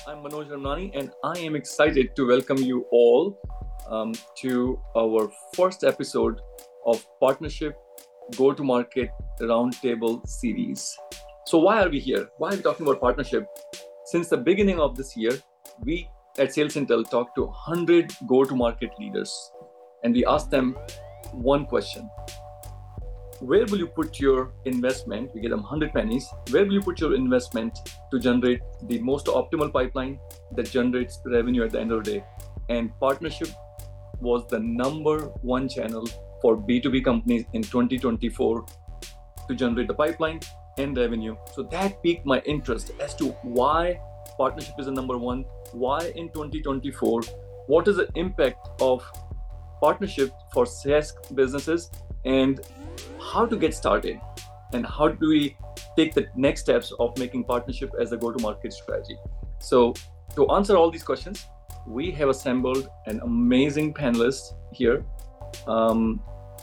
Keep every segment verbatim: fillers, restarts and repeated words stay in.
I'm Manoj Ramnani, and I am excited to welcome you all um, to our first episode of Partnership Go-to-Market Roundtable series. So why are we here? Why are we talking about partnership? Since the beginning of this year, we at Sales Intel talked to one hundred go-to-market leaders, and we asked them one question. Where will you put your investment? We get them one hundred pennies. Where will you put your investment to generate the most optimal pipeline that generates revenue at the end of the day? And partnership was the number one channel for B two B companies in twenty twenty-four to generate the pipeline and revenue. So that piqued my interest as to why partnership is the number one, why in twenty twenty-four, what is the impact of partnership for SaaS businesses, and how to get started, and how do we take the next steps of making partnership as a go-to-market strategy. So to answer all these questions, we have assembled an amazing panelist here. Um,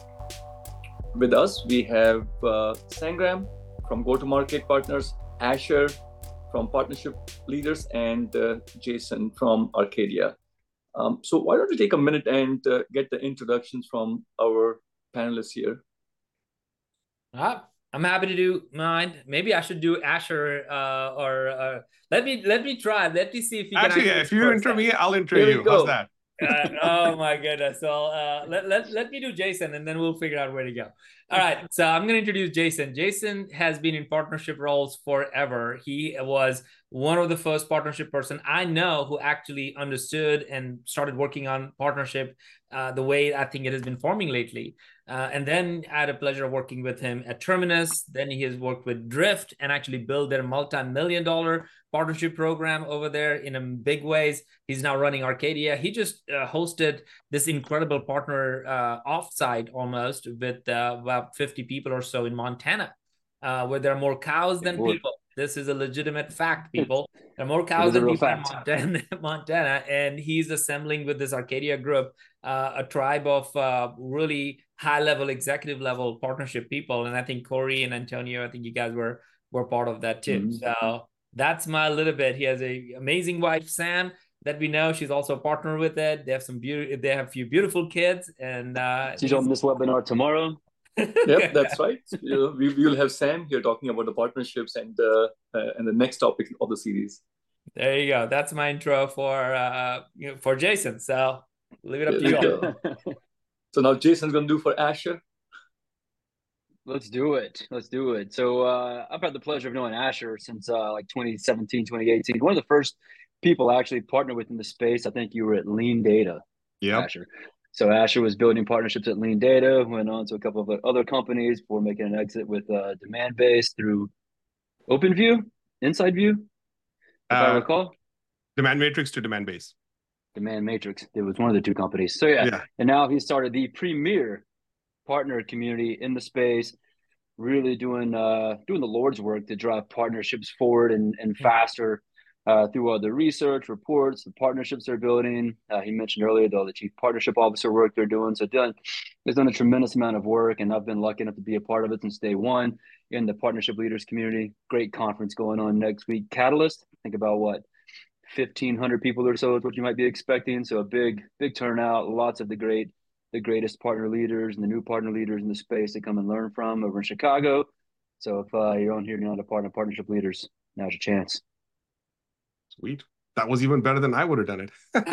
with us, we have uh, Sangram from Go-to-Market Partners, Asher from Partnership Leaders, and uh, Jason from Arcadia. Um, so why don't we take a minute and uh, get the introductions from our panelists here. Uh, I'm happy to do mine. Maybe I should do Asher uh, or uh, let me let me try. Let me see if you actually, can. Actually, if you intro me, I'll intro Here you. How's that? uh, oh my goodness. So uh, let, let, let me do Jason and then we'll figure out where to go. All right. So I'm going to introduce Jason. Jason has been in partnership roles forever. He was one of the first partnership person I know who actually understood and started working on partnership uh, the way I think it has been forming lately. Uh, and then I had a pleasure of working with him at Terminus. Then he has worked with Drift and actually built their multi-million dollar partnership program over there in a big ways. He's now running Arcadia. He just uh, hosted this incredible partner uh, offsite almost with uh, about fifty people or so in Montana, uh, where there are more cows than people. This is a legitimate fact, people. There are more cows than people in Montana, Montana. And he's assembling with this Arcadia group uh, a tribe of uh, really high-level, executive-level partnership people. And I think Corey and Antonio, I think you guys were were part of that too. Mm-hmm. So that's my little bit. He has an amazing wife, Sam, that we know. She's also a partner with it. They have some beauty. They have a few beautiful kids. And uh, she's on this webinar tomorrow. Yep, that's right. You know, we will have Sam here talking about the partnerships and uh, uh, and the next topic of the series. There you go. That's my intro for uh, you know, for Jason. So leave it up to you. So now Jason's going to do for Asher. Let's do it. Let's do it. So uh, I've had the pleasure of knowing Asher since uh, like twenty seventeen, twenty eighteen. One of the first people I actually partnered with in the space. I think you were at Lean Data, yeah, Asher. So Asher was building partnerships at Lean Data, went on to a couple of other companies before making an exit with uh, Demandbase through OpenView, InsideView, if uh, I recall. Demand Matrix to Demandbase. Demand Matrix. It was one of the two companies. So yeah. yeah. And now he started the premier partner community in the space, really doing uh, doing the Lord's work to drive partnerships forward and, and faster. Uh, through all the research, reports, the partnerships they're building. Uh, he mentioned earlier, though, the chief partnership officer work they're doing. So done, they've done a tremendous amount of work, and I've been lucky enough to be a part of it since day one in the partnership leaders community. Great conference going on next week. Catalyst, think about what, fifteen hundred people or so is what you might be expecting. So a big, big turnout, lots of the great, the greatest partner leaders and the new partner leaders in the space to come and learn from over in Chicago. So if uh, you're on here, you're not a part of partnership leaders, now's your chance. Sweet. That was even better than I would have done it.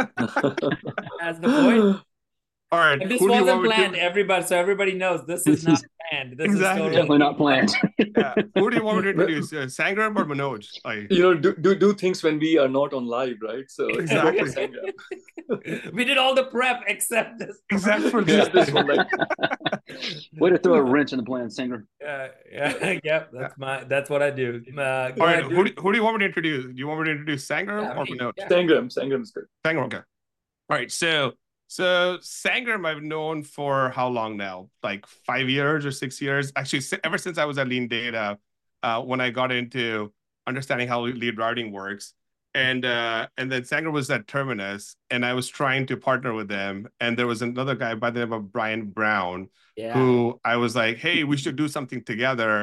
That's the point. All right. If this wasn't planned, to... everybody, so everybody knows this is not planned. This exactly. is totally definitely not planned. Yeah. Who do you want me to introduce? Uh, Sangram or Manoj? Like... You know, do, do do things when we are not on live, right? So exactly. We did all the prep except this. Except for this. this one, like... Way to throw a wrench in the plan, Singer. Uh, yeah, yeah, that's my that's what I do. Uh, all right, who do, who do you want me to introduce? Do you want me to introduce Sangram yeah, or Manoj? Yeah. Sangram, Sangram is good. Sangram, okay. All right, so so Sangram I've known for how long now? Like five years or six years? Actually, ever since I was at Lean Data, uh, when I got into understanding how lead routing works. And uh, and then Sangram was at Terminus, and I was trying to partner with them. And there was another guy by the name of Brian Brown, yeah. who I was like, hey, we should do something together.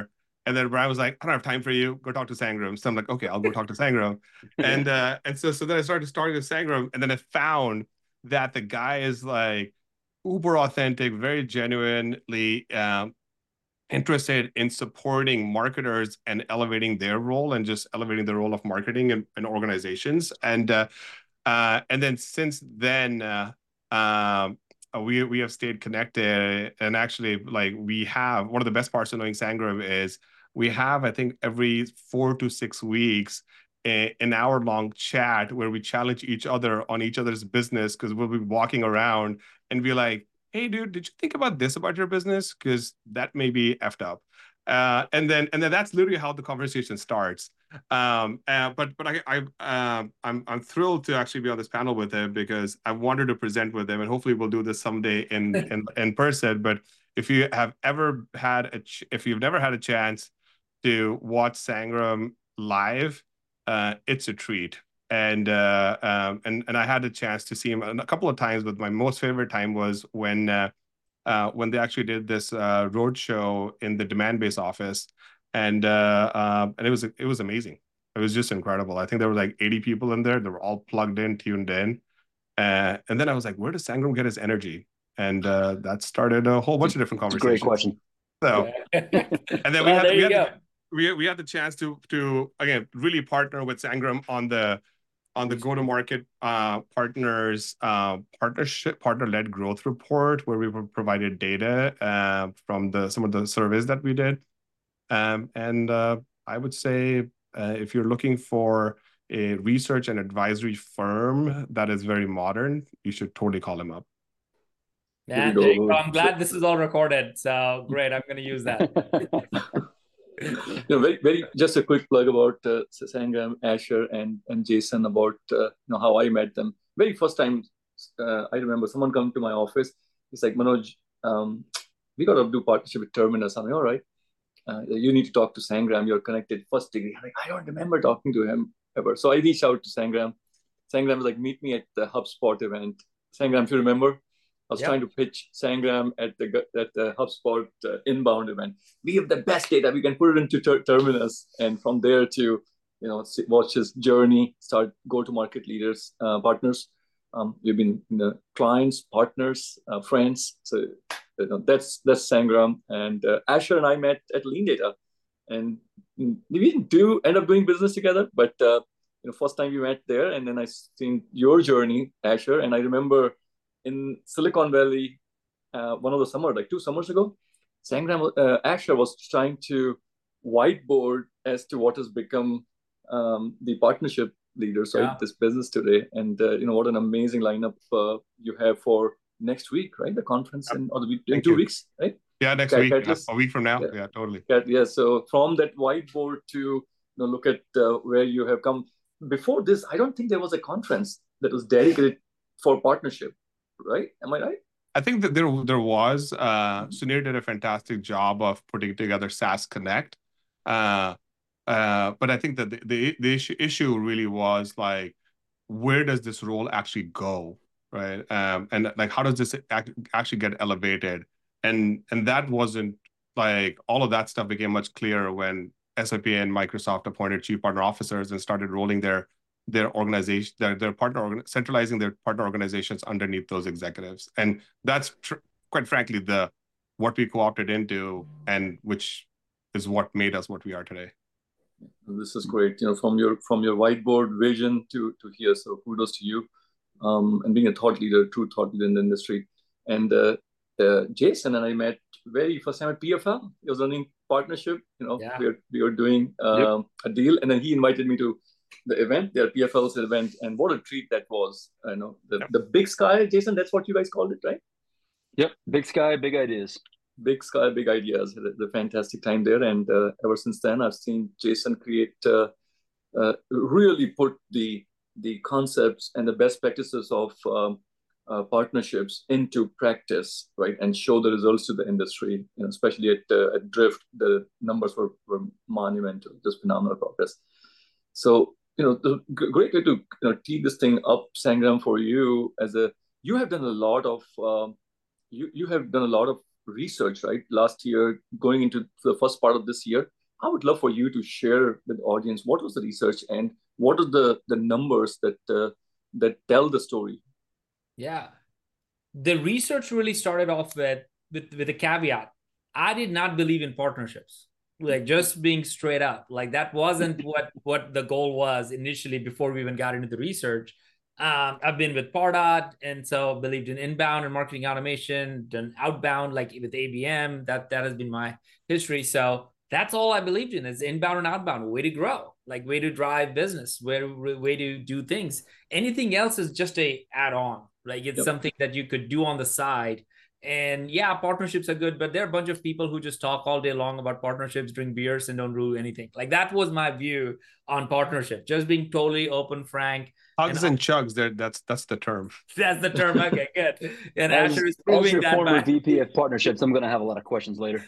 And then Brian was like, I don't have time for you. Go talk to Sangram. So I'm like, okay, I'll go talk to Sangram. And uh, and so so then I started starting with Sangram, and then I found that the guy is like uber authentic, very genuinely um, interested in supporting marketers and elevating their role and just elevating the role of marketing in, in organizations. And uh, uh, and then since then, uh, um, we we have stayed connected. And actually, like we have one of the best parts of knowing Sangram is we have, I think, every four to six weeks a, an hour long chat where we challenge each other on each other's business, because we'll be walking around and be like, hey, dude, did you think about this about your business? Because that may be effed up. Uh, and then and then that's literally how the conversation starts. Um, uh, but but I, I um, I'm I'm thrilled to actually be on this panel with him, because I wanted to present with him, and hopefully we'll do this someday in in, in person. But if you have ever had a ch- if you've never had a chance to watch Sangram live, uh, it's a treat. And uh, um, and and I had a chance to see him a couple of times, but my most favorite time was when uh, uh, when they actually did this uh, road show in the Demandbase office, and uh, uh, and it was it was amazing. It was just incredible. I think there were like eighty people in there. They were all plugged in, tuned in, uh, and then I was like, where does Sangram get his energy? And uh, that started a whole bunch of different conversations. Great question. So, and then we well, had we had, go. the, we we had the chance to to again really partner with Sangram on the. on the go-to-market uh, partners uh, partnership partner-led growth report, where we provided data uh, from the some of the surveys that we did. Um, and uh, I would say uh, if you're looking for a research and advisory firm that is very modern, you should totally call him up. Man, there you go. I'm glad this is all recorded. So great, I'm going to use that. you know, very, very, just a quick plug about uh, Sangram, Asher, and and Jason, about uh, you know how I met them. Very first time, uh, I remember someone come to my office. He's like, Manoj, um, we got to do partnership with Terminus. I'm like, all right. Uh, you need to talk to Sangram. You're connected first degree. I'm like, I don't remember talking to him ever. So I reached out to Sangram. Sangram was like, meet me at the HubSpot event. Sangram, if you remember, I was yep. trying to pitch Sangram at the at the HubSpot uh, inbound event. We have the best data. We can put it into ter- Terminus, and from there to you know see, watch his journey, start go-to-market leaders, uh, partners. Um, we've been you know, clients, partners, uh, friends. So you know, that's that's Sangram. And uh, Asher and I met at LeanData, and we didn't do end up doing business together. But uh, you know, first time we met there, and then I seen your journey, Asher, and I remember. In Silicon Valley, uh, one of the summer, like two summers ago, Sangram uh, Asher was trying to whiteboard as to what has become um, the partnership leaders, right? Yeah. This business today, and uh, you know what an amazing lineup uh, you have for next week, right? The conference in or the week, in two you. weeks, right? Yeah, next Cat- week, yeah, a week from now. Yeah, yeah totally. Cat- yeah. So from that whiteboard to you know look at uh, where you have come. Before this, I don't think there was a conference that was dedicated for partnership. Right? Am I right? I think that there there was. Uh, Sunir did a fantastic job of putting together SaaS Connect. Uh, uh, but I think that the, the, the issue, issue really was like, where does this role actually go? Right? Um, and like, how does this act, actually get elevated? And and that wasn't like, all of that stuff became much clearer when S A P and Microsoft appointed chief partner officers and started rolling their their organization, their, their partner, centralizing their partner organizations underneath those executives. And that's tr- quite frankly, the, what we co-opted into, and which is what made us what we are today. This is great. You know, from your, from your whiteboard vision to, to here. So kudos to you. Um, and being a thought leader, true thought leader in the industry. And uh, uh, Jason and I met very first time at P F L. He was running partnership, you know, yeah. we, were, we were doing uh, yep. a deal. And then he invited me to the event, their P F L's event, and what a treat that was. I know the, yep. the Big Sky, Jason, that's what you guys called it, right? Yep, Big Sky, Big Ideas. Big Sky, Big Ideas. The, the fantastic time there, and uh, ever since then, I've seen Jason create, uh, uh, really put the the concepts and the best practices of um, uh, partnerships into practice, right, and show the results to the industry. You know, especially at uh, at Drift, the numbers were, were monumental, just phenomenal progress. So. You know, the great way to you know, tee this thing up, Sangram, for you as a, you have done a lot of, um, you you have done a lot of research, right? Last year, going into the first part of this year, I would love for you to share with the audience what was the research and what are the, the numbers that uh, that tell the story. Yeah. The research really started off with, with, with a caveat. I did not believe in partnerships, like just being straight up. Like that wasn't what, what the goal was initially before we even got into the research. Um, I've been with Pardot, and so believed in inbound and marketing automation, done outbound, like with A B M. That that has been my history. So that's all I believed in is inbound and outbound, way to grow, like way to drive business, way to, way to do things. Anything else is just a add-on. Like it's yep. something that you could do on the side. And yeah, partnerships are good, but there are a bunch of people who just talk all day long about partnerships, drink beers, and don't do anything. Like that was my view on partnership, just being totally open, frank. Hugs and, and chugs, there that's that's the term. That's the term. Okay, good. And as, Asher is proving as your that former by... V P of partnerships, I'm going to have a lot of questions later.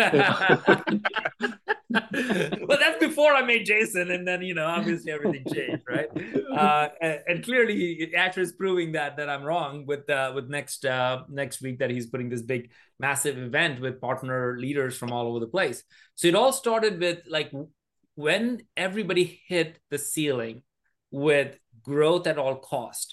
Well, that's before I made Jason, and then you know, obviously everything changed, right? Uh, and, and clearly, Asher is proving that that I'm wrong with uh, with next uh, next week that he's putting this big, massive event with partner leaders from all over the place. So it all started with like when everybody hit the ceiling with growth at all cost.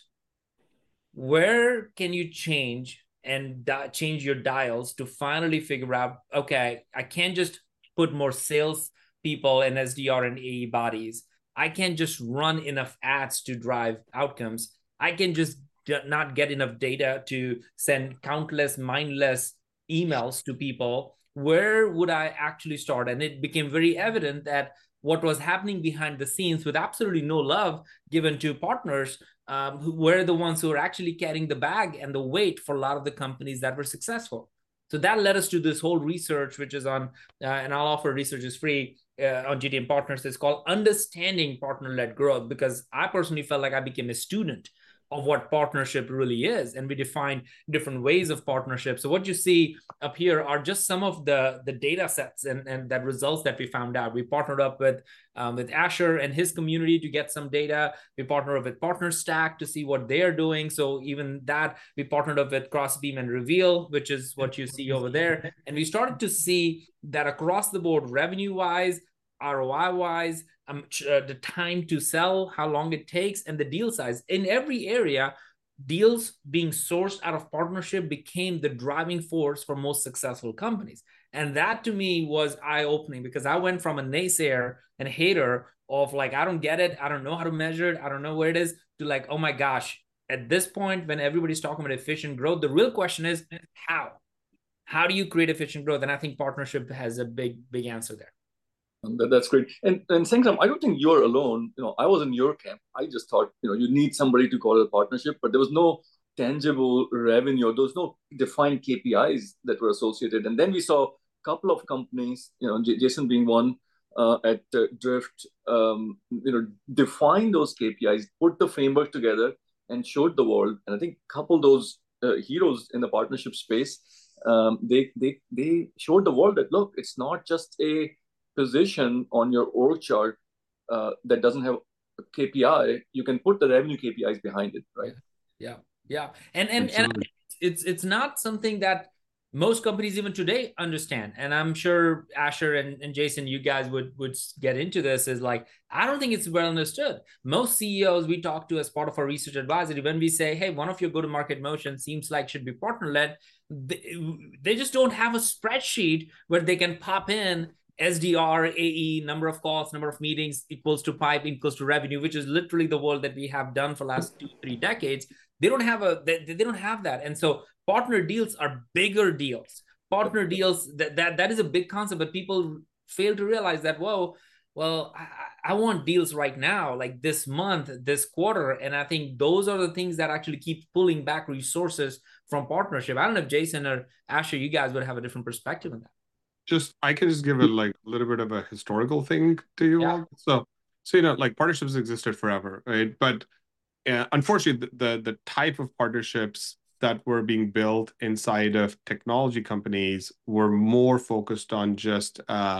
Where can you change and di- change your dials to finally figure out, okay, I can't just put more sales people and S D R and A E bodies. I can't just run enough ads to drive outcomes. I can just d- not get enough data to send countless mindless emails to people. Where would I actually start? And it became very evident that what was happening behind the scenes with absolutely no love given to partners um, who were the ones who were actually carrying the bag and the weight for a lot of the companies that were successful. So that led us to this whole research, which is on, uh, and I'll offer research is free uh, on G T M Partners. It's called Understanding Partner-Led Growth, because I personally felt like I became a student of what partnership really is. And we define different ways of partnership. So what you see up here are just some of the, the data sets and, and that results that we found out. We partnered up with, um, with Asher and his community to get some data. We partnered up with PartnerStack to see what they're doing. So even that, we partnered up with Crossbeam and Reveal, which is what you see over there. And we started to see that across the board, revenue-wise, R O I-wise, um, uh, the time to sell, how long it takes, and the deal size. In every area, deals being sourced out of partnership became the driving force for most successful companies. And that to me was eye-opening, because I went from a naysayer and hater of like, I don't get it, I don't know how to measure it, I don't know where it is, to like, oh my gosh, at this point, when everybody's talking about efficient growth, the real question is how? How do you create efficient growth? And I think partnership has a big, big answer there. That, that's great. And and Sangram, I don't think you're alone. You know, I was in your camp. I just thought, you know, you need somebody to call it a partnership, but there was no tangible revenue. There was no defined K P Is that were associated. And then we saw a couple of companies, you know, J- Jason being one uh, at uh, Drift, um, you know, define those K P Is, put the framework together, and showed the world. And I think a couple of those uh, heroes in the partnership space, um, they they they showed the world that look, it's not just a position on your org chart uh, that doesn't have a K P I. You can put the revenue K P Is behind it, right? Yeah, yeah, and and and it's it's not something that most companies even today understand. And I'm sure Asher and, and Jason, you guys would would get into this. Is like, I don't think it's well understood. Most C E Os we talk to as part of our research advisory, when we say, hey, one of your go-to-market motions seems like should be partner-led, they, they just don't have a spreadsheet where they can pop in S D R, A E, number of calls, number of meetings equals to pipe equals to revenue, which is literally the world that we have done for the last two, three decades. They don't have a, they, they don't have that. And so partner deals are bigger deals. Partner deals, that, that, that is a big concept, but people fail to realize that, whoa, well, I, I want deals right now, like this month, this quarter. And I think those are the things that actually keep pulling back resources from partnership. I don't know if Jason or Asher, you guys would have a different perspective on that. Just I can just give a like a little bit of a historical thing to you yeah. all. So, so you know, like partnerships existed forever, right? But uh, unfortunately, the, the the type of partnerships that were being built inside of technology companies were more focused on just uh,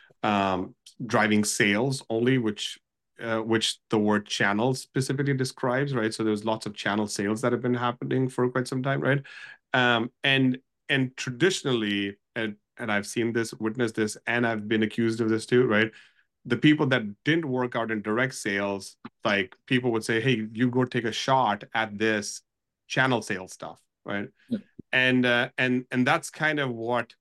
um, driving sales only, which uh, which the word channel specifically describes, right? So there's lots of channel sales that have been happening for quite some time, right? Um, and and traditionally, and and I've seen this, witnessed this, and I've been accused of this too, right? The people that didn't work out in direct sales, like people would say, hey, you go take a shot at this channel sales stuff, right? Yeah. And uh, and and that's kind of what,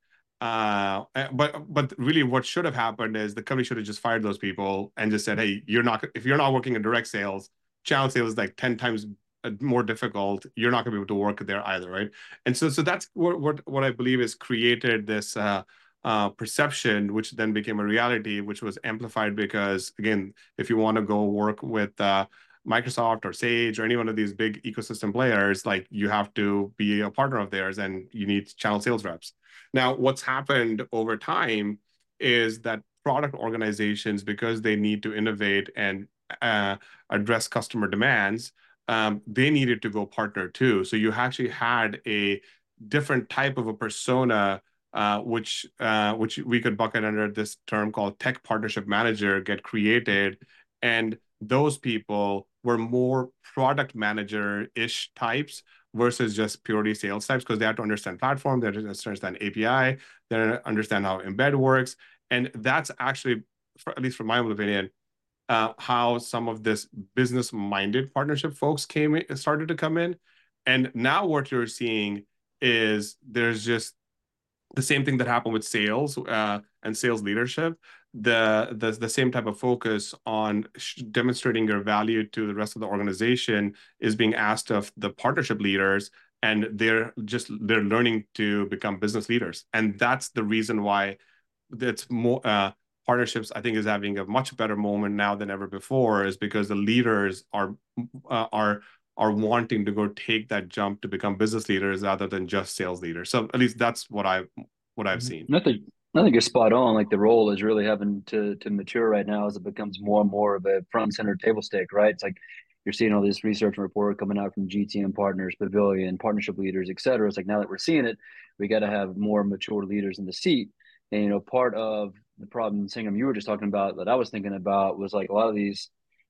uh, but but really what should have happened is the company should have just fired those people and just said, hey, you're not, if you're not working in direct sales, channel sales is like ten times more difficult. You're not going to be able to work there either, right? And so so that's what what, what I believe has created this uh, uh, perception, which then became a reality, which was amplified because, again, if you want to go work with uh, Microsoft or Sage or any one of these big ecosystem players, like you have to be a partner of theirs and you need channel sales reps. Now, what's happened over time is that product organizations, because they need to innovate and uh, address customer demands, um, they needed to go partner too. So you actually had a different type of a persona, uh, which uh, which we could bucket under this term called tech partnership manager, get created. And those people were more product manager-ish types versus just purely sales types, because they have to understand platform, they have to understand A P I, they have to understand how embed works. And that's actually, for, at least from my own opinion, uh, how some of this business-minded partnership folks came in, started to come in. And now what you're seeing is there's just the same thing that happened with sales uh, and sales leadership. The, the the same type of focus on demonstrating your value to the rest of the organization is being asked of the partnership leaders, and they're just they're learning to become business leaders. And that's the reason why it's more uh, partnerships, I think, is having a much better moment now than ever before, is because the leaders are uh, are are wanting to go take that jump to become business leaders rather than just sales leaders. So at least that's what I what I've seen. I think I think you're spot on. Like the role is really having to to mature right now as it becomes more and more of a front and center table stake, right? It's like you're seeing all this research and report coming out from G T M partners, Pavilion, partnership leaders, et cetera. It's like now that we're seeing it, we got to have more mature leaders in the seat. And you know, part of the problem, Sangram, you were just talking about that I was thinking about was like a lot of these.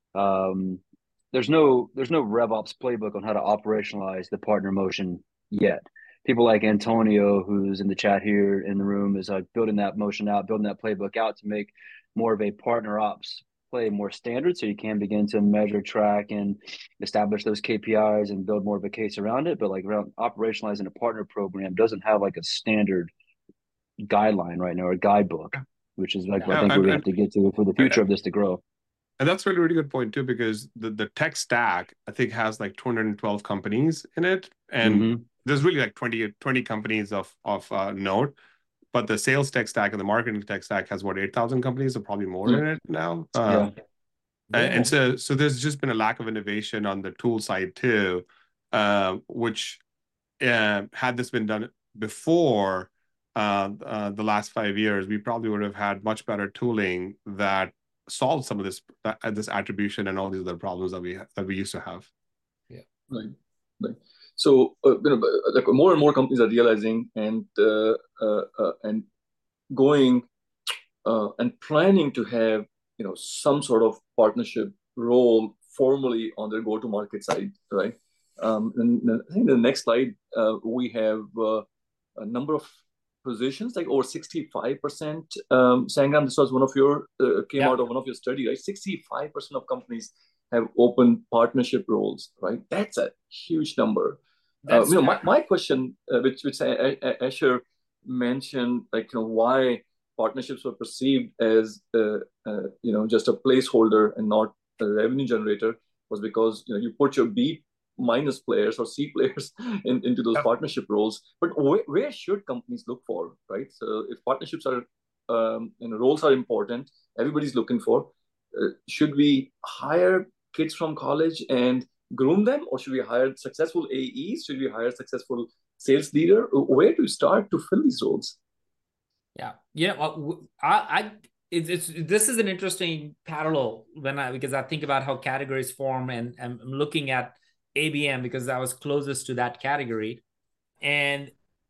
Um, there's no there's no RevOps playbook on how to operationalize the partner motion yet. People like Antonio, who's in the chat here in the room, is like building that motion out, building that playbook out to make more of a partner ops play more standard, so you can begin to measure, track, and establish those K P Is and build more of a case around it. But like around operationalizing a partner program doesn't have like a standard guideline right now or guidebook, which is like yeah, I think we have to get to for the future of this to grow. And that's really, really good point too, because the, the tech stack, I think, has like two hundred twelve companies in it. And mm-hmm. there's really like twenty, twenty companies of, of uh, note. But the sales tech stack and the marketing tech stack has, what, eight thousand companies, or probably more yeah. in it now. Uh, yeah. And, and so so there's just been a lack of innovation on the tool side too, uh, which uh, had this been done before uh, uh, the last five years, we probably would have had much better tooling that solve some of this uh, this attribution and all these other problems that we that we used to have. Yeah, right, right. So uh, you know, like more and more companies are realizing and uh, uh, uh, and going uh, and planning to have you know some sort of partnership role formally on their go-to-market side, right? Um, and I think the next slide uh, we have uh, a number of positions, like over sixty-five percent. Um, Sangram, this was one of your, uh, came yeah. out of one of your study, right? sixty-five percent of companies have open partnership roles, right? That's a huge number. Uh, you know, my, my question, uh, which, which Asher mentioned, like, you know, why partnerships were perceived as, uh, uh, you know, just a placeholder and not a revenue generator, was because, you know, you put your B minus players or C players in, into those yeah. partnership roles. But wh- where should companies look for, right? So if partnerships are, um, you know, roles are important, everybody's looking for, uh, should we hire kids from college and groom them, or should we hire successful A Es? Should we hire successful sales leader? Where do you start to fill these roles? Yeah, you know, I, I it's, it's this is an interesting parallel when I because I think about how categories form, and, and I'm looking at A B M because I was closest to that category. And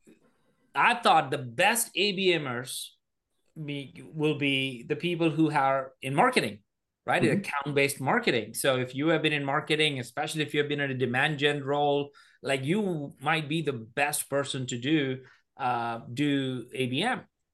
I thought the best A B Mers be, will be the people who are in marketing, right? Mm-hmm. Account-based marketing. So if you have been in marketing, especially if you have been in a demand gen role, like you might be the best person to do, uh, do A B M.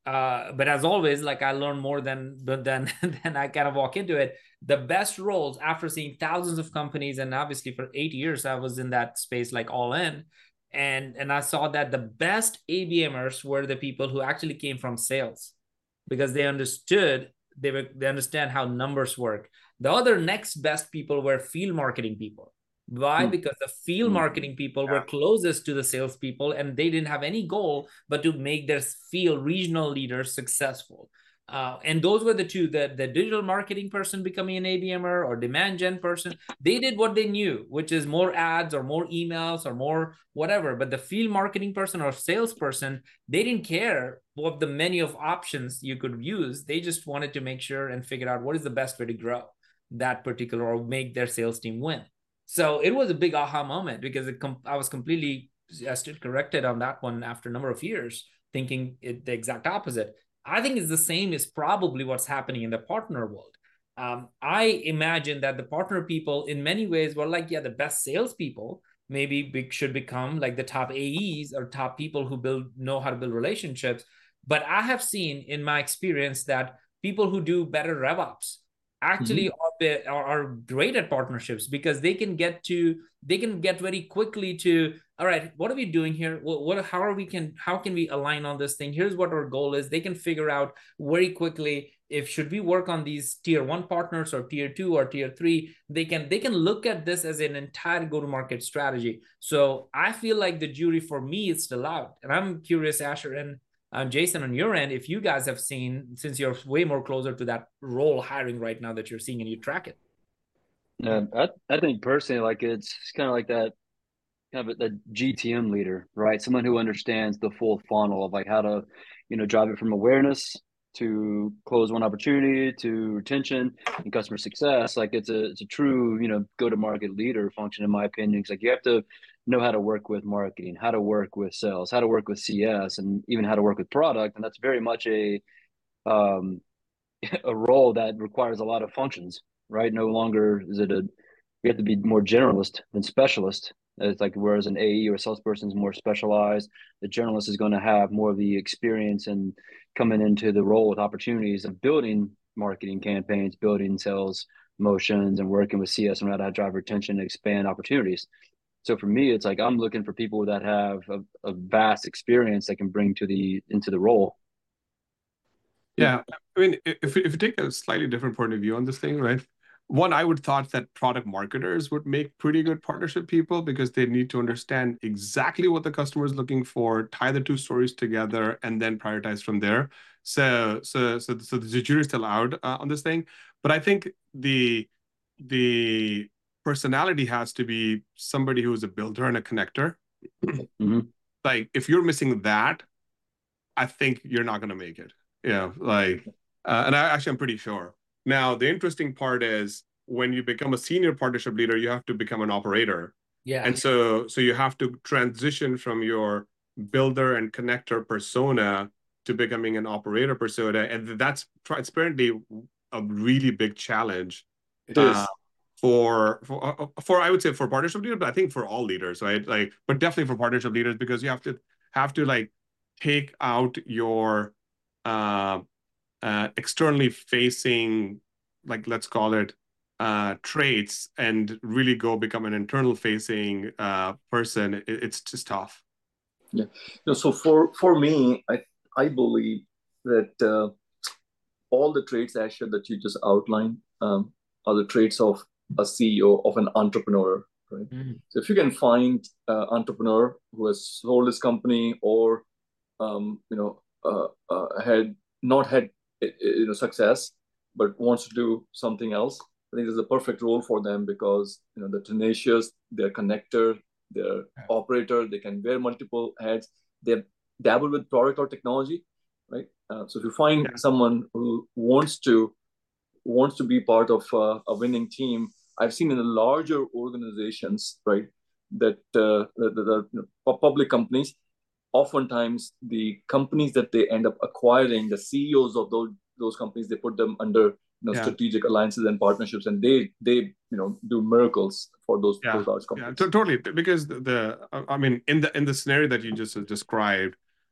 Uh, but as always, like I learn more than than than I kind of walk into it. The best roles after seeing thousands of companies, and obviously for eight years I was in that space, like all in, and and I saw that the best A B Mers were the people who actually came from sales, because they understood they were they understand how numbers work. The other next best people were field marketing people. Why? Mm. Because the field marketing people yeah. were closest to the salespeople, and they didn't have any goal but to make their field regional leaders successful. Uh, and those were the two, the, the digital marketing person becoming an A B Mer or demand gen person. They did what they knew, which is more ads or more emails or more whatever. But the field marketing person or salesperson, they didn't care what the menu of options you could use. They just wanted to make sure and figure out what is the best way to grow that particular or make their sales team win. So it was a big aha moment, because it com- I was completely I stood corrected on that one after a number of years, thinking it, the exact opposite. I think it's the same is probably what's happening in the partner world. Um, I imagine that the partner people in many ways were like, yeah, the best salespeople maybe be, should become like the top A Es or top people who build know how to build relationships. But I have seen in my experience that people who do better RevOps actually mm-hmm. are, are great at partnerships, because they can get to they can get very quickly to, all right, what are we doing here? What, what how are we can how can we align on this thing? Here's what our goal is. They can figure out very quickly if should we work on these tier one partners or tier two or tier three. They can they can look at this as an entire go-to-market strategy. So I feel like the jury for me is still out, and I'm curious, Asher and Uh, Jason, on your end, if you guys have seen, since you're way more closer to that role hiring right now that you're seeing and you track it. Yeah, I, I think personally, like it's kind of like that kind of a, a G T M leader, right? Someone who understands the full funnel of like how to, you know, drive it from awareness to close one opportunity to retention and customer success. Like it's a it's a true, you know, go-to-market leader function, in my opinion. It's like you have to know how to work with marketing, how to work with sales, how to work with C S, and even how to work with product. And that's very much a um, a role that requires a lot of functions, right? No longer is it a we have to be more generalist than specialist. It's like whereas an A E or a salesperson is more specialized, the journalist is going to have more of the experience and coming into the role with opportunities of building marketing campaigns, building sales motions, and working with C S and how to drive retention and expand opportunities. So for me, it's like I'm looking for people that have a, a vast experience that can bring to the into the role. Yeah, I mean, if if you take a slightly different point of view on this thing, right? One, I would thought that product marketers would make pretty good partnership people, because they need to understand exactly what the customer is looking for, tie the two stories together, and then prioritize from there. So, so, so, so the jury's still out uh, on this thing. But I think the the personality has to be somebody who is a builder and a connector. Mm-hmm. Like if you're missing that, I think you're not going to make it. Yeah, like, uh, and I actually I'm pretty sure. Now, the interesting part is when you become a senior partnership leader, you have to become an operator. Yeah. And so, so you have to transition from your builder and connector persona to becoming an operator persona. And that's transparently a really big challenge. It is. Uh, for, for, for, I would say for partnership leaders, but I think for all leaders, right? Like, but definitely for partnership leaders, because you have to have to like take out your uh, Uh, externally facing, like let's call it, uh, traits, and really go become an internal facing uh, person. It, it's just tough. Yeah. You know, so for for me, I I believe that uh, all the traits, Asher, that you just outlined um, are the traits of a C E O, of an entrepreneur, right? Mm-hmm. So if you can find an entrepreneur who has sold his company or um, you know uh, uh, had not had you know success but wants to do something else, I think this is a perfect role for them, because you know they're tenacious, they're connector, they're operator, they can wear multiple hats, they dabble with product or technology, right? Uh, so if you find yeah. someone who wants to wants to be part of uh, a winning team, I've seen in the larger organizations, right, that uh, the, the, the you know, public companies, oftentimes the companies that they end up acquiring, the C E Os of those those companies, they put them under you know, yeah. strategic alliances and partnerships, and they they you know do miracles for those, yeah. those large companies. Yeah, totally. Because the, the I mean, in the in the scenario that you just described,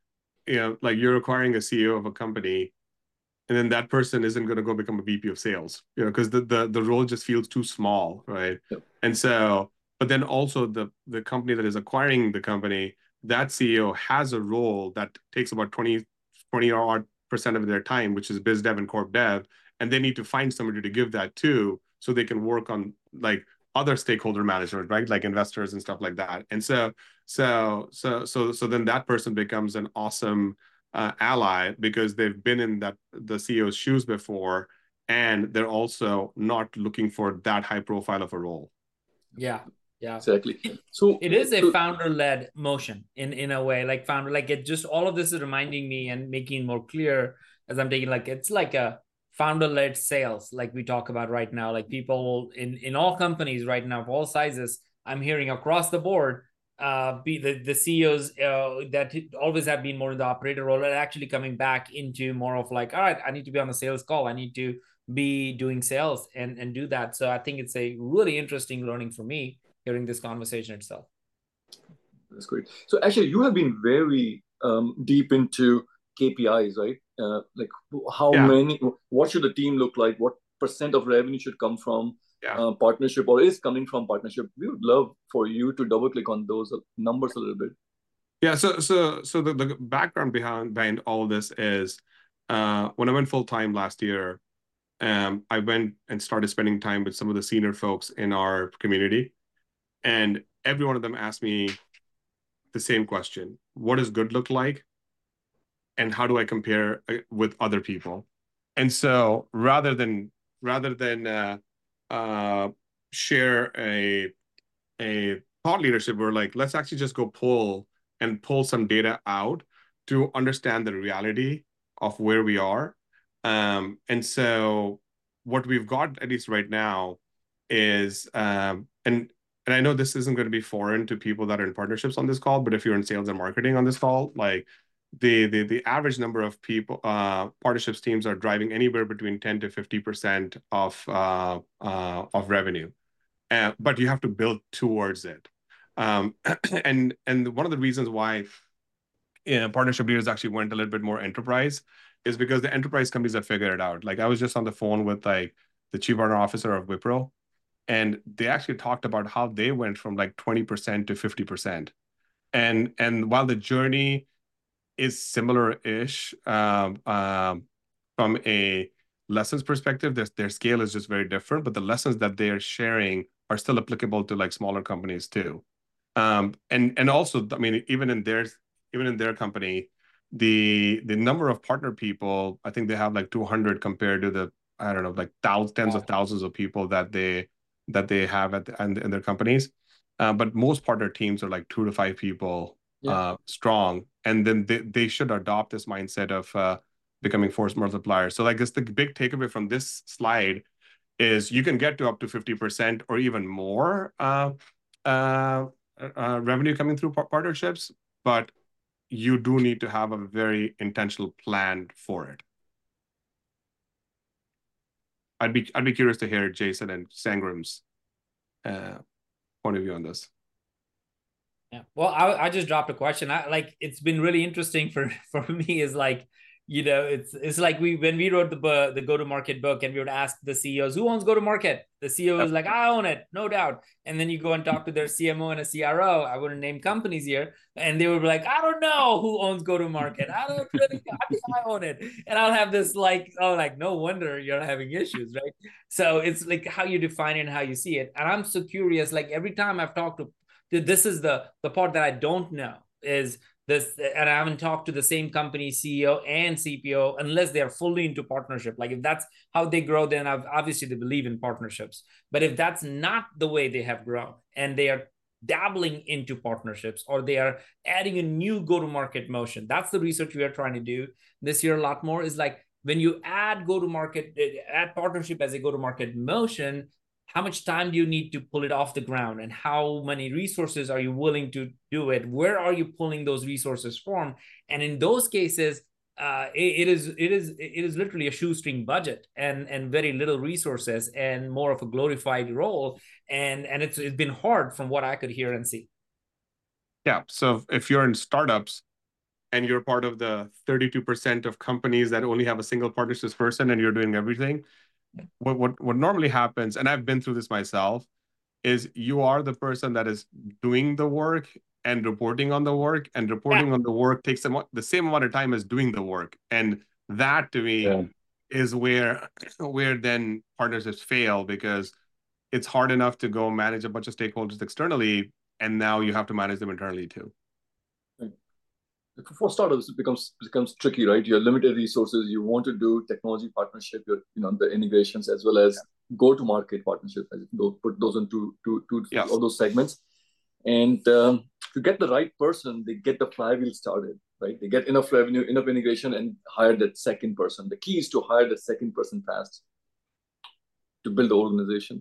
you know, like you're acquiring a C E O of a company, and then that person isn't going to go become a V P of sales, you know, because the, the the role just feels too small, right? Yep. And so, but then also the the company that is acquiring the company, that C E O has a role that takes about twenty, twenty or odd percent of their time, which is biz dev and corp dev, and they need to find somebody to give that to, so they can work on like other stakeholder management, right? Like investors and stuff like that. And so, so, so, so, so then that person becomes an awesome uh, ally because they've been in that the C E O's shoes before, and they're also not looking for that high profile of a role. Yeah. Yeah, exactly. So it is a founder-led motion in in a way, like founder, like it just all of this is reminding me and making it more clear as I'm taking, like it's like a founder-led sales, like we talk about right now, like people in in all companies right now of all sizes, I'm hearing across the board, uh, be the the C E Os uh, that always have been more in the operator role are actually coming back into more of like, all right, I need to be on the sales call, I need to be doing sales and and do that. So I think it's a really interesting learning for me during this conversation itself. That's great. So actually, you have been very um, deep into K P Is, right? Uh, like how yeah. many, what should the team look like? What percent of revenue should come from yeah. uh, partnership or is coming from partnership? We would love for you to double click on those numbers a little bit. Yeah. So, so, so the, the background behind, behind all this is uh, when I went full time last year, um, I went and started spending time with some of the senior folks in our community. And every one of them asked me the same question: what does good look like? And how do I compare with other people? And so rather than rather than uh, uh, share a, a thought leadership, we're like, let's actually just go pull and pull some data out to understand the reality of where we are. Um, and so what we've got, at least right now, is, um, and And I know this isn't going to be foreign to people that are in partnerships on this call, but if you're in sales and marketing on this call, like the the the average number of people, uh, partnerships teams are driving anywhere between ten to fifty percent of uh, uh, of revenue, uh, but you have to build towards it. Um, and and one of the reasons why you know, partnership leaders actually went a little bit more enterprise is because the enterprise companies have figured it out. Like I was just on the phone with like the chief partner officer of Wipro. And they actually talked about how they went from like twenty percent to fifty percent. And, and while the journey is similar-ish um, um, from a lessons perspective, their, their scale is just very different, but the lessons that they're sharing are still applicable to like smaller companies too. Um, and, and also, I mean, even in their, even in their company, the, the number of partner people, I think they have like two hundred compared to the, I don't know, like thousands, tens of thousands of people that they, that they have at the, in, in their companies. Uh, but most partner teams are like two to five people yeah. uh, strong. And then they, they should adopt this mindset of uh, becoming force multipliers. So like this, the big takeaway from this slide is you can get to up to fifty percent or even more uh, uh, uh, revenue coming through par partnerships, but you do need to have a very intentional plan for it. I'd be I'd be curious to hear Jason and Sangram's uh, point of view on this. Yeah, well, I I just dropped a question. I like it's been really interesting for for me. Is like you know it's it's like we when we wrote the the go to market book and we would ask the C E Os who owns go to market. The C E O is like, I own it, no doubt. And then you go and talk to their C M O and a C R O. I wouldn't name companies here, and they would be like, I don't know who owns go to market. I don't really. I think I own it, and I'll have this like, oh, like no wonder you're having issues, right? So it's like how you define it and how you see it. And I'm so curious. Like every time I've talked to, this is the the part that I don't know is. This, and I haven't talked to the same company C E O and C P O unless they are fully into partnership. Like if that's how they grow, then I've, obviously they believe in partnerships. But if that's not the way they have grown and they are dabbling into partnerships or they are adding a new go-to-market motion, that's the research we are trying to do this year a lot more is like when you add go-to-market, add partnership as a go-to-market motion, how much time do you need to pull it off the ground and how many resources are you willing to do it? Where are you pulling those resources from? And in those cases, uh, it, it is it is it is literally a shoestring budget and and very little resources and more of a glorified role. And and it's it's been hard from what I could hear and see. Yeah. So if you're in startups, and you're part of the thirty-two percent of companies that only have a single partnerships person and you're doing everything, what, what, what normally happens, and I've been through this myself, is you are the person that is doing the work and reporting on the work, and reporting yeah. on the work takes the same amount of time as doing the work. And that to me yeah. is where, where then partnerships fail, because it's hard enough to go manage a bunch of stakeholders externally, and now you have to manage them internally too. For startups, it becomes becomes tricky, right? You have limited resources. You want to do technology partnership, you you know, the integrations as well as yeah. go-to-market partnership. Those put those into two, two, yes. all those segments, and um, to get the right person, they get the flywheel started, right? They get enough revenue, enough integration, and hire that second person. The key is to hire the second person fast to build the organization.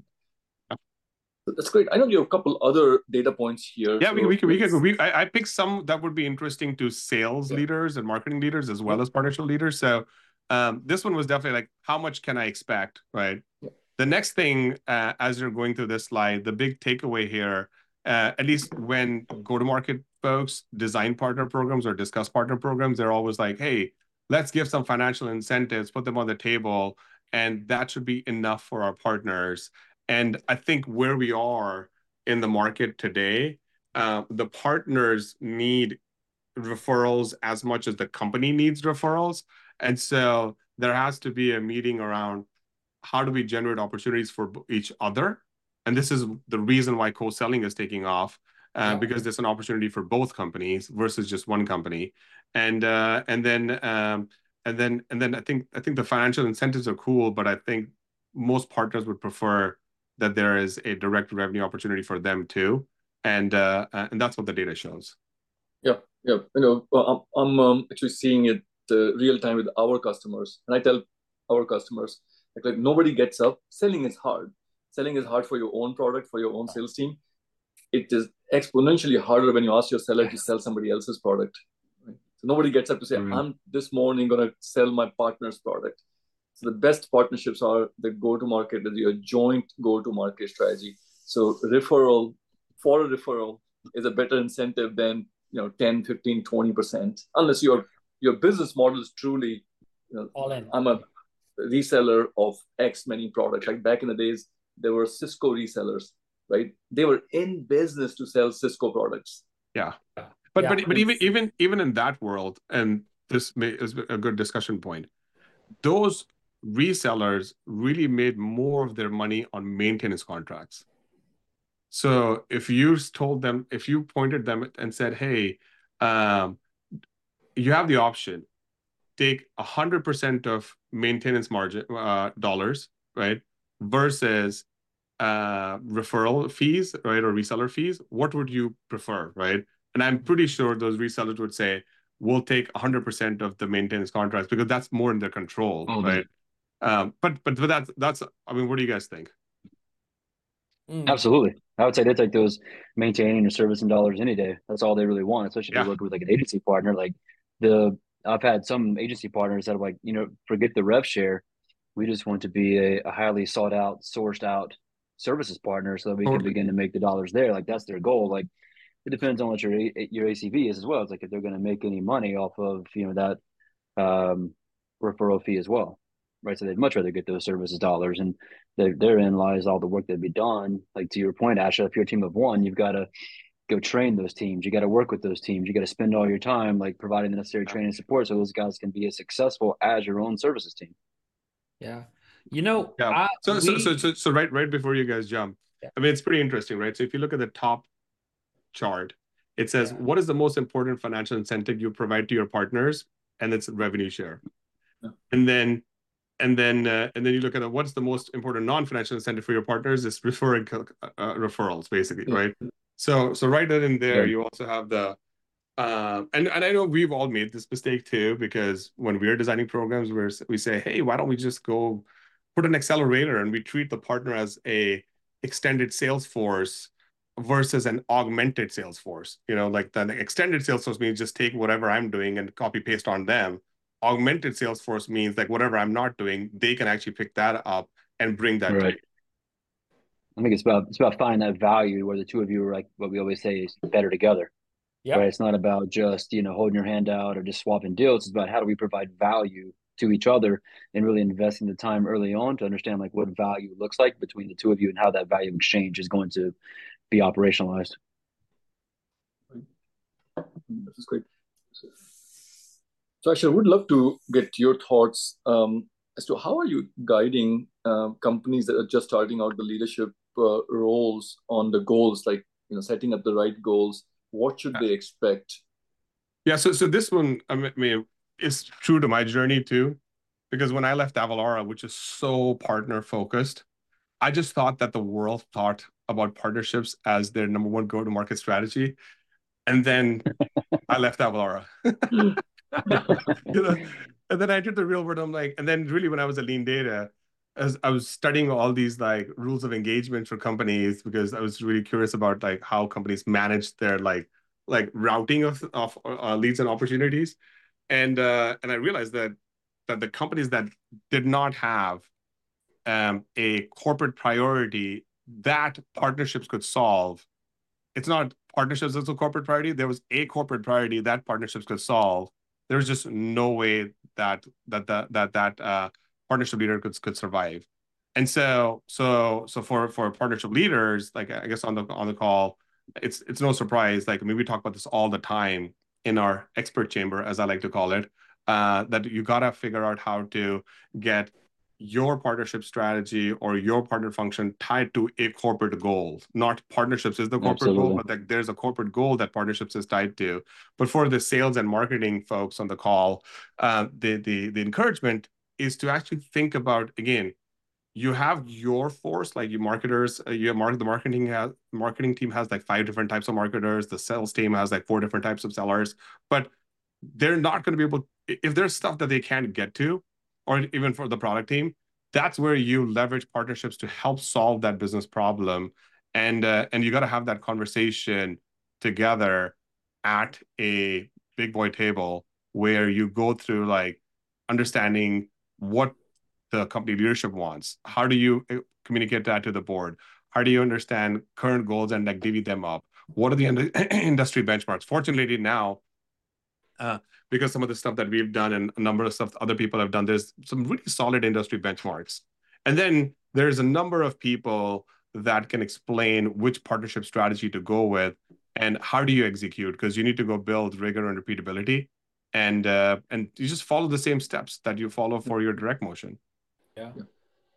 That's great. I know you have a couple other data points here. Yeah, so we, we can, we can, we, I, I picked some that would be interesting to sales yeah. leaders and marketing leaders as well yeah. as partnership leaders. So um, this one was definitely like, how much can I expect, right? Yeah. The next thing, uh, as you're going through this slide, the big takeaway here, uh, at least when go-to-market folks design partner programs or discuss partner programs, they're always like, hey, let's give some financial incentives, put them on the table, and that should be enough for our partners. And I think where we are in the market today, uh, the partners need referrals as much as the company needs referrals. And so there has to be a meeting around how do we generate opportunities for each other. And this is the reason why co-selling is taking off, uh, yeah. because there's an opportunity for both companies versus just one company. And uh, and then um, and then and then I think I think the financial incentives are cool, but I think most partners would prefer that there is a direct revenue opportunity for them too, and uh, and that's what the data shows. Yeah, yeah. You know, I'm, I'm um, actually seeing it uh, real time with our customers, and I tell our customers like, like nobody gets up. Selling is hard. Selling is hard for your own product, for your own sales team. It is exponentially harder when you ask your seller to sell somebody else's product. Right? So nobody gets up to say, mm-hmm. "I'm this morning going to sell my partner's product." So the best partnerships are the go-to-market, your joint go-to-market strategy. So referral, for a referral is a better incentive than, you know, ten, fifteen, twenty percent, unless your your business model is truly, you know, all in. I'm a reseller of X many products. Like back in the days, there were Cisco resellers, right? They were in business to sell Cisco products. Yeah. But yeah. but but even even even in that world, and this may, is a good discussion point, those resellers really made more of their money on maintenance contracts. So if you told them, if you pointed them and said, hey, um, you have the option, take one hundred percent of maintenance margin uh, dollars, right, versus uh, referral fees, right, or reseller fees, what would you prefer, right? And I'm pretty sure those resellers would say, we'll take one hundred percent of the maintenance contracts because that's more in their control, mm-hmm. right? Um, but but but that's that's. I mean, what do you guys think? Mm. Absolutely, I would say they take those maintaining or servicing dollars any day. That's all they really want, especially if yeah. you're working with like an agency partner. Like the I've had some agency partners that are like, you know, forget the rev share. We just want to be a, a highly sought out, sourced out services partner so that we totally. can begin to make the dollars there. Like that's their goal. Like it depends on what your your A C V is as well. It's like if they're going to make any money off of, you know, that um, referral fee as well. Right, so they'd much rather get those services dollars, and therein lies all the work that'd be done. Like to your point, Asha, if you're a team of one, you've got to go train those teams. You got to work with those teams. You got to spend all your time like providing the necessary training and support so those guys can be as successful as your own services team. Yeah, you know. Yeah. I, so, we... so so so so right right before you guys jump, yeah. I mean it's pretty interesting, right? So if you look at the top chart, it says yeah. what is the most important financial incentive you provide to your partners, and it's revenue share, yeah. and then. And then, uh, and then you look at what's the most important non-financial incentive for your partners is referring uh, referrals, basically, right? So, so right then and there, yeah. you also have the, uh, and and I know we've all made this mistake too, because when we're designing programs, where we say, hey, why don't we just go put an accelerator and we treat the partner as a extended sales force versus an augmented sales force? You know, like the extended sales force means just take whatever I'm doing and copy paste on them. Augmented Salesforce means like whatever I'm not doing, they can actually pick that up and bring that right. to you. I think it's about it's about finding that value where the two of you are like what we always say is better together. Yeah. Right. It's not about just, you know, holding your hand out or just swapping deals. It's about how do we provide value to each other and really investing the time early on to understand like what value looks like between the two of you and how that value exchange is going to be operationalized. This is great. So Ashar, would love to get your thoughts um, as to how are you guiding uh, companies that are just starting out the leadership uh, roles on the goals, like, you know, setting up the right goals. What should they expect? Yeah, so so this one, I mean, is true to my journey too, because when I left Avalara, which is so partner focused, I just thought that the world thought about partnerships as their number one go-to-market strategy, and then I left Avalara. you know, and then I entered the real world. I'm like, and then really when I was at Lean Data, as I was studying all these like rules of engagement for companies because I was really curious about like how companies manage their like like routing of of uh, leads and opportunities, and uh, and I realized that that the companies that did not have um, a corporate priority that partnerships could solve. It's not partnerships as a corporate priority. There was a corporate priority that partnerships could solve. There was just no way that that that that that uh, partnership leader could could survive. And so so so for for partnership leaders, like I guess on the on the call, it's it's no surprise. Like I mean, we talk about this all the time in our expert chamber, as I like to call it. Uh, that you gotta figure out how to get your partnership strategy or your partner function tied to a corporate goal. Not partnerships is the corporate Absolutely. goal, but like there's a corporate goal that partnerships is tied to. But for the sales and marketing folks on the call, uh, the the the encouragement is to actually think about, again, you have your force, like you marketers, uh, you have market, the marketing has, marketing team has like five different types of marketers. The sales team has like four different types of sellers, but they're not going to be able, if there's stuff that they can't get to, or even for the product team, that's where you leverage partnerships to help solve that business problem. And, uh, and you got to have that conversation together at a big boy table where you go through like understanding what the company leadership wants. How do you communicate that to the board? How do you understand current goals and like divvy them up? What are the industry benchmarks? Fortunately now, uh, because some of the stuff that we've done and a number of stuff other people have done, there's some really solid industry benchmarks. And then there's a number of people that can explain which partnership strategy to go with and how do you execute, because you need to go build rigor and repeatability. And uh, and you just follow the same steps that you follow for your direct motion. Yeah. yeah.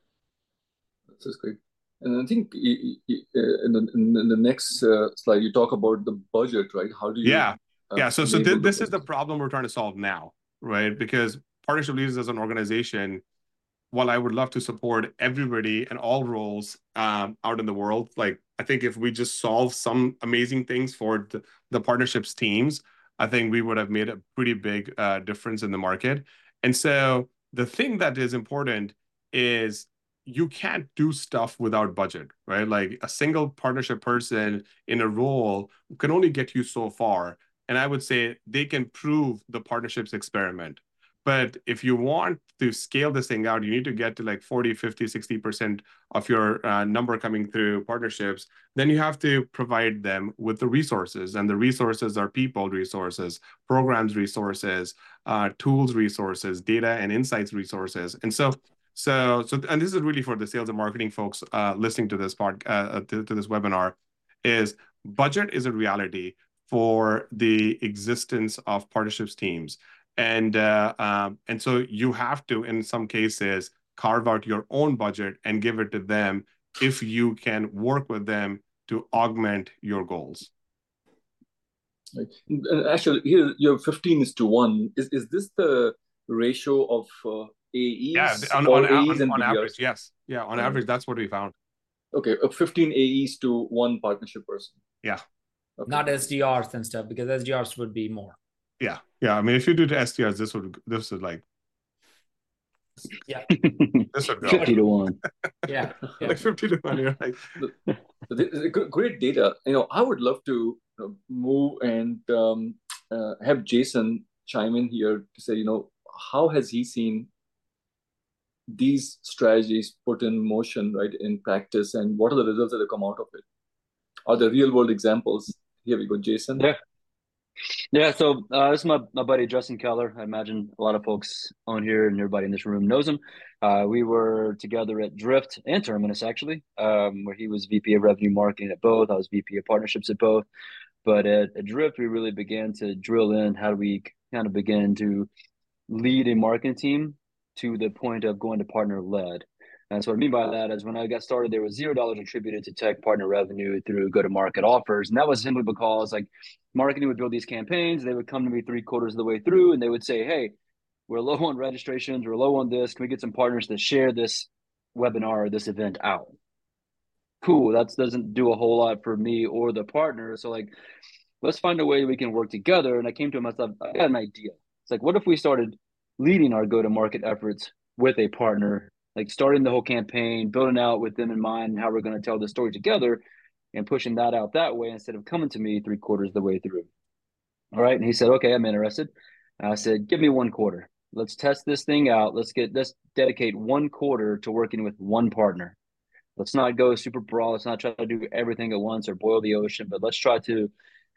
This is great. And I think in the, in the next uh, slide, you talk about the budget, right? How do you... Yeah. Uh, yeah. So, so th this is the problem we're trying to solve now, right? Because partnership leaders as an organization, while I would love to support everybody and all roles um, out in the world, like I think if we just solve some amazing things for the, the partnerships teams, I think we would have made a pretty big uh, difference in the market. And so the thing that is important is you can't do stuff without budget, right? Like a single partnership person in a role can only get you so far. And I would say they can prove the partnerships experiment. But if you want to scale this thing out, you need to get to like forty, fifty, sixty percent of your uh, number coming through partnerships. Then you have to provide them with the resources. And the resources are people resources, programs resources, uh, tools resources, data and insights resources. And so, so, so, and this is really for the sales and marketing folks uh, listening to this part, uh, to, to this webinar, is budget is a reality for the existence of partnerships teams. And uh, um, and so you have to, in some cases, carve out your own budget and give it to them if you can work with them to augment your goals. Right. And actually, here you have fifteen is to one. Is is this the ratio of uh, A Es yeah, on, or on, A Es on, and on B D Rs? average, yes. Yeah, on uh, average, that's what we found. Okay, uh, fifteen A Es to one partnership person. Yeah. Okay. Not S D Rs and stuff, because S D Rs would be more. Yeah, yeah. I mean, if you do the S D Rs, this would this would like, yeah, this would go fifty to one. Yeah, yeah. like fifty to one. You're like, great data. You know, I would love to move and um, uh, have Jason chime in here to say, you know, how has he seen these strategies put in motion, right, in practice, and what are the results that have come out of it? Are there real world examples? Here we go, Jason. Yeah. Yeah, so uh, this is my, my buddy Justin Keller. I imagine a lot of folks on here and everybody in this room knows him. Uh, we were together at Drift and Terminus, actually, um, where he was V P of Revenue Marketing at both. I was V P of Partnerships at both. But at, at Drift, we really began to drill in how do we kind of begin to lead a marketing team to the point of going to partner-led. And so what I mean by that is when I got started, there was zero dollars attributed to tech partner revenue through go-to-market offers. And that was simply because like marketing would build these campaigns. They would come to me three quarters of the way through and they would say, hey, we're low on registrations. We're low on this. Can we get some partners to share this webinar or this event out? Cool. That doesn't do a whole lot for me or the partner. So like, let's find a way we can work together. And I came to myself, I got an idea. It's like, what if we started leading our go-to-market efforts with a partner, like starting the whole campaign, building out with them in mind how we're going to tell the story together and pushing that out that way instead of coming to me three quarters of the way through. All right. And he said, okay, I'm interested. And I said, give me one quarter. Let's test this thing out. Let's get, let's dedicate one quarter to working with one partner. Let's not go super broad. Let's not try to do everything at once or boil the ocean, but let's try to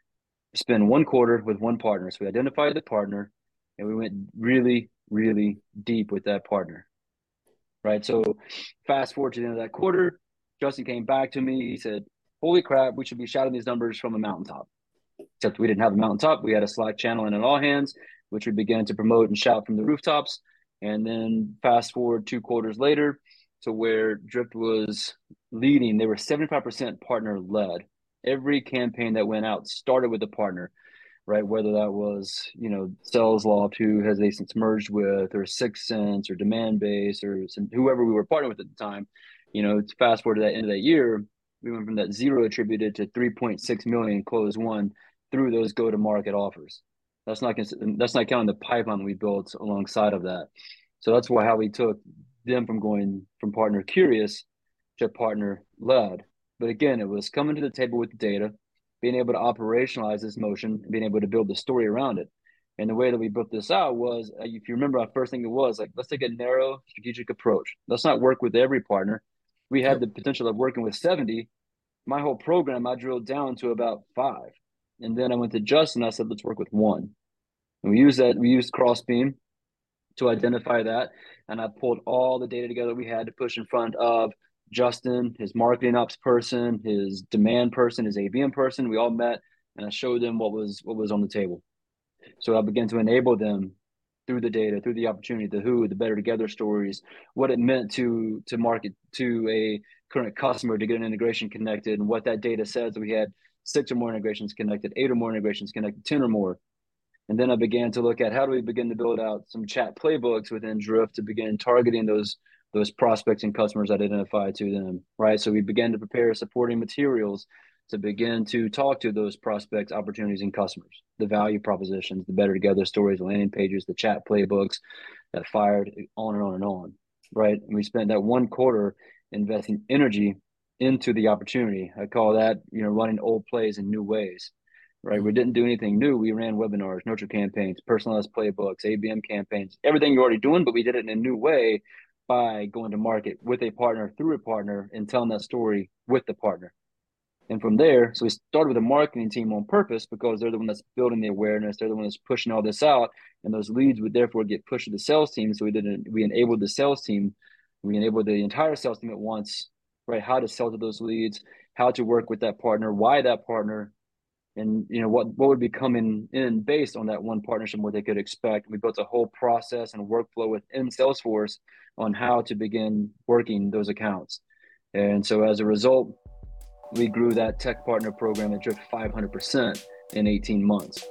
spend one quarter with one partner. So we identified the partner and we went really, really deep with that partner. Right. So fast forward to the end of that quarter, Justin came back to me. He said, holy crap, we should be shouting these numbers from a mountaintop. Except we didn't have a mountaintop. We had a Slack channel and an all hands, which we began to promote and shout from the rooftops. And then fast forward two quarters later to where Drift was leading, they were seventy-five percent partner led. Every campaign that went out started with a partner, right? Whether that was, you know, SalesLoft, who has they since merged with, or Sixth Sense, or Demandbase, or some, whoever we were partnered with at the time. You know, fast forward to that end of that year, we went from that zero attributed to three point six million close one through those go-to-market offers. That's not that's not counting the pipeline we built alongside of that. So that's why how we took them from going from partner curious to partner led. But again, it was coming to the table with the data, being able to operationalize this motion, and being able to build the story around it. And the way that we built this out was, if you remember, our first thing it was like, let's take a narrow strategic approach. Let's not work with every partner. We had the potential of working with seventy. My whole program, I drilled down to about five. And then I went to Justin. I said, let's work with one. And we used that. We used Crossbeam to identify that. And I pulled all the data together we had to push in front of Justin, his marketing ops person, his demand person, his A B M person. We all met and I showed them what was what was on the table. So I began to enable them through the data, through the opportunity, the who, the better together stories, what it meant to to market to a current customer to get an integration connected, and what that data says. We had six or more integrations connected, eight or more integrations connected, ten or more. And then I began to look at how do we begin to build out some chat playbooks within Drift to begin targeting those those prospects and customers identified to them, right? So we began to prepare supporting materials to begin to talk to those prospects, opportunities, and customers, the value propositions, the better together stories, the landing pages, the chat playbooks that fired on and on and on, right? And we spent that one quarter investing energy into the opportunity. I call that, you know, running old plays in new ways, right? We didn't do anything new. We ran webinars, nurture campaigns, personalized playbooks, A B M campaigns, everything you're already doing, but we did it in a new way by going to market with a partner, through a partner, and telling that story with the partner. And from there, so we started with a marketing team on purpose because they're the one that's building the awareness. They're the one that's pushing all this out. And those leads would therefore get pushed to the sales team. So we didn't, we enabled the sales team. We enabled the entire sales team at once, right? How to sell to those leads, how to work with that partner, why that partner, and, you know, what, what would be coming in based on that one partnership, what they could expect. We built a whole process and workflow within Salesforce on how to begin working those accounts. And so as a result, we grew that tech partner program at Drift five hundred percent in eighteen months.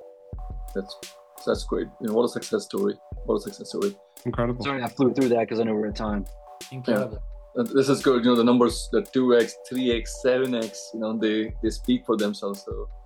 That's that's great. You know, what a success story. What a success story. Incredible. Sorry, I flew through that because I know we're at time. Incredible. Yeah. This is good. You know, the numbers, the two X, three X, seven X, you know, they, they speak for themselves. So